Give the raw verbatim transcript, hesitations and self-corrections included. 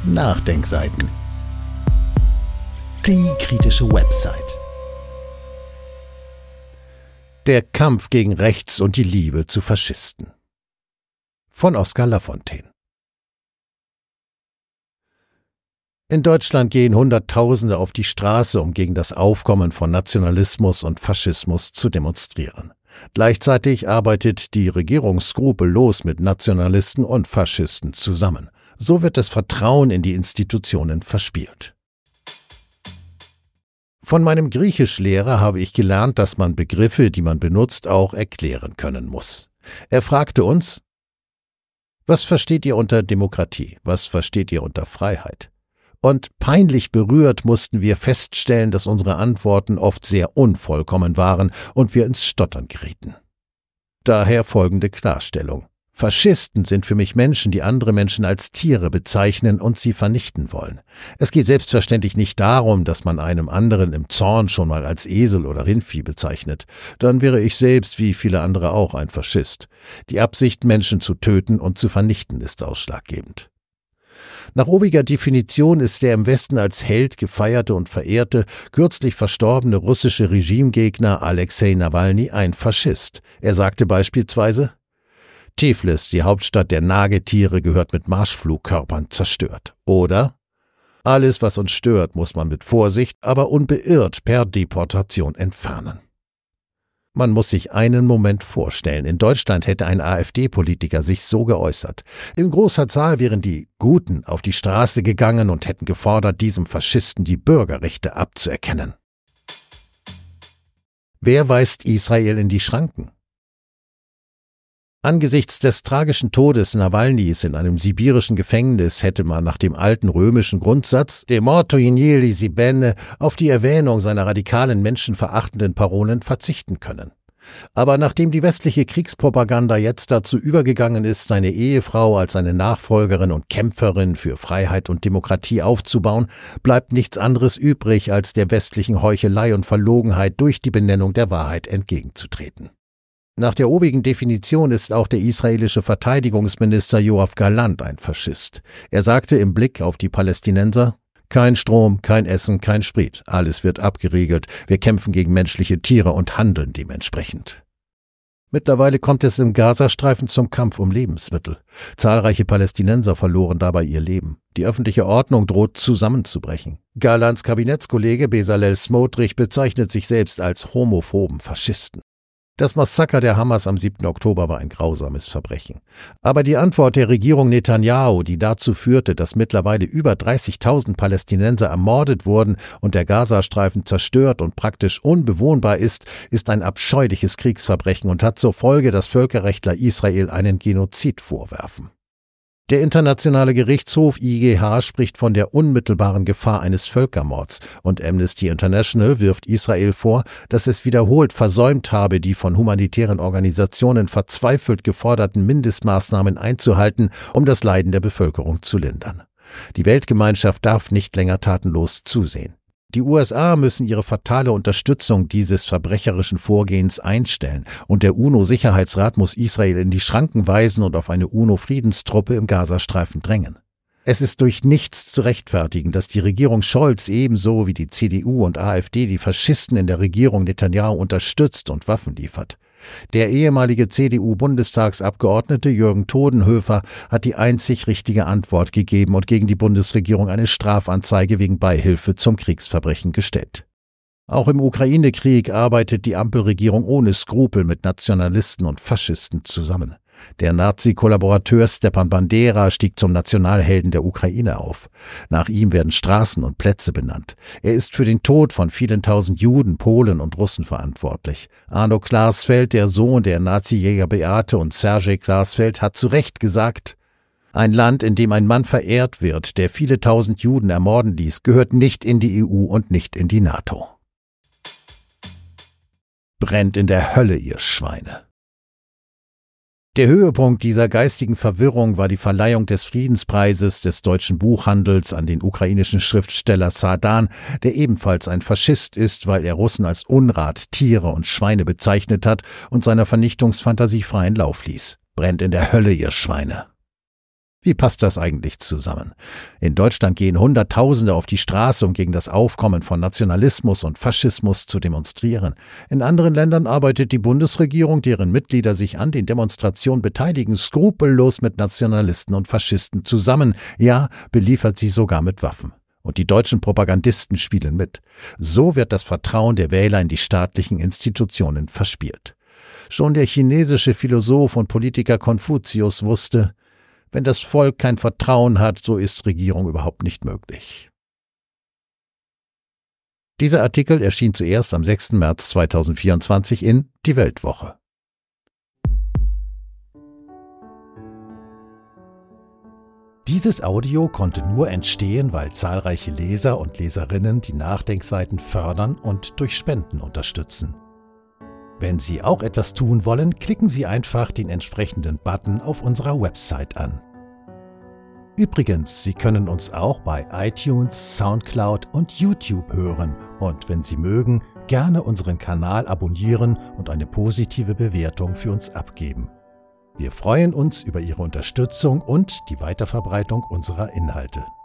Nachdenkseiten. Die kritische Website. Der Kampf gegen Rechts und die Liebe zu Faschisten. Von Oskar Lafontaine. In Deutschland gehen Hunderttausende auf die Straße, um gegen das Aufkommen von Nationalismus und Faschismus zu demonstrieren. Gleichzeitig arbeitet die Regierung skrupellos mit Nationalisten und Faschisten zusammen. So wird das Vertrauen in die Institutionen verspielt. Von meinem Griechischlehrer habe ich gelernt, dass man Begriffe, die man benutzt, auch erklären können muss. Er fragte uns: Was versteht ihr unter Demokratie? Was versteht ihr unter Freiheit? Und peinlich berührt mussten wir feststellen, dass unsere Antworten oft sehr unvollkommen waren und wir ins Stottern gerieten. Daher folgende Klarstellung. Faschisten sind für mich Menschen, die andere Menschen als Tiere bezeichnen und sie vernichten wollen. Es geht selbstverständlich nicht darum, dass man einem anderen im Zorn schon mal als Esel oder Rindvieh bezeichnet. Dann wäre ich selbst, wie viele andere auch, ein Faschist. Die Absicht, Menschen zu töten und zu vernichten, ist ausschlaggebend. Nach obiger Definition ist der im Westen als Held gefeierte und verehrte, kürzlich verstorbene russische Regimegegner Alexei Nawalny ein Faschist. Er sagte beispielsweise: Tiflis, die Hauptstadt der Nagetiere, gehört mit Marschflugkörpern zerstört. Oder: Alles, was uns stört, muss man mit Vorsicht, aber unbeirrt per Deportation entfernen. Man muss sich einen Moment vorstellen, in Deutschland hätte ein AfD-Politiker sich so geäußert. In großer Zahl wären die Guten auf die Straße gegangen und hätten gefordert, diesem Faschisten die Bürgerrechte abzuerkennen. Wer weist Israel in die Schranken? Angesichts des tragischen Todes Nawalnys in einem sibirischen Gefängnis hätte man nach dem alten römischen Grundsatz de morto ignili si bene auf die Erwähnung seiner radikalen, menschenverachtenden Parolen verzichten können. Aber nachdem die westliche Kriegspropaganda jetzt dazu übergegangen ist, seine Ehefrau als eine Nachfolgerin und Kämpferin für Freiheit und Demokratie aufzubauen, bleibt nichts anderes übrig, als der westlichen Heuchelei und Verlogenheit durch die Benennung der Wahrheit entgegenzutreten. Nach der obigen Definition ist auch der israelische Verteidigungsminister Yoav Gallant ein Faschist. Er sagte im Blick auf die Palästinenser: Kein Strom, kein Essen, kein Sprit. Alles wird abgeriegelt. Wir kämpfen gegen menschliche Tiere und handeln dementsprechend. Mittlerweile kommt es im Gazastreifen zum Kampf um Lebensmittel. Zahlreiche Palästinenser verloren dabei ihr Leben. Die öffentliche Ordnung droht zusammenzubrechen. Gallants Kabinettskollege Bezalel Smotrich bezeichnet sich selbst als homophoben Faschisten. Das Massaker der Hamas am siebten Oktober war ein grausames Verbrechen. Aber die Antwort der Regierung Netanyahu, die dazu führte, dass mittlerweile über dreißigtausend Palästinenser ermordet wurden und der Gazastreifen zerstört und praktisch unbewohnbar ist, ist ein abscheuliches Kriegsverbrechen und hat zur Folge, dass Völkerrechtler Israel einen Genozid vorwerfen. Der Internationale Gerichtshof I G H spricht von der unmittelbaren Gefahr eines Völkermords und Amnesty International wirft Israel vor, dass es wiederholt versäumt habe, die von humanitären Organisationen verzweifelt geforderten Mindestmaßnahmen einzuhalten, um das Leiden der Bevölkerung zu lindern. Die Weltgemeinschaft darf nicht länger tatenlos zusehen. Die U S A müssen ihre fatale Unterstützung dieses verbrecherischen Vorgehens einstellen und der UNO-Sicherheitsrat muss Israel in die Schranken weisen und auf eine UNO-Friedenstruppe im Gazastreifen drängen. Es ist durch nichts zu rechtfertigen, dass die Regierung Scholz ebenso wie die C D U und AfD die Faschisten in der Regierung Netanyahu unterstützt und Waffen liefert. Der ehemalige C D U-Bundestagsabgeordnete Jürgen Todenhöfer hat die einzig richtige Antwort gegeben und gegen die Bundesregierung eine Strafanzeige wegen Beihilfe zum Kriegsverbrechen gestellt. Auch im Ukraine-Krieg arbeitet die Ampelregierung ohne Skrupel mit Nationalisten und Faschisten zusammen. Der Nazi-Kollaborateur Stepan Bandera stieg zum Nationalhelden der Ukraine auf. Nach ihm werden Straßen und Plätze benannt. Er ist für den Tod von vielen tausend Juden, Polen und Russen verantwortlich. Arno Klarsfeld, der Sohn der Nazi-Jäger Beate und Sergej Klarsfeld, hat zu Recht gesagt: Ein Land, in dem ein Mann verehrt wird, der viele tausend Juden ermorden ließ, gehört nicht in die E U und nicht in die NATO. Brennt in der Hölle, ihr Schweine! Der Höhepunkt dieser geistigen Verwirrung war die Verleihung des Friedenspreises des deutschen Buchhandels an den ukrainischen Schriftsteller Sardan, der ebenfalls ein Faschist ist, weil er Russen als Unrat, Tiere und Schweine bezeichnet hat und seiner Vernichtungsfantasie freien Lauf ließ. Brennt in der Hölle, ihr Schweine! Wie passt das eigentlich zusammen? In Deutschland gehen Hunderttausende auf die Straße, um gegen das Aufkommen von Nationalismus und Faschismus zu demonstrieren. In anderen Ländern arbeitet die Bundesregierung, deren Mitglieder sich an den Demonstrationen beteiligen, skrupellos mit Nationalisten und Faschisten zusammen, ja, beliefert sie sogar mit Waffen. Und die deutschen Propagandisten spielen mit. So wird das Vertrauen der Wähler in die staatlichen Institutionen verspielt. Schon der chinesische Philosoph und Politiker Konfuzius wusste, wenn das Volk kein Vertrauen hat, so ist Regierung überhaupt nicht möglich. Dieser Artikel erschien zuerst am sechsten März zweitausendvierundzwanzig in Die Weltwoche. Dieses Audio konnte nur entstehen, weil zahlreiche Leser und Leserinnen die Nachdenkseiten fördern und durch Spenden unterstützen. Wenn Sie auch etwas tun wollen, klicken Sie einfach den entsprechenden Button auf unserer Website an. Übrigens, Sie können uns auch bei iTunes, Soundcloud und YouTube hören und wenn Sie mögen, gerne unseren Kanal abonnieren und eine positive Bewertung für uns abgeben. Wir freuen uns über Ihre Unterstützung und die Weiterverbreitung unserer Inhalte.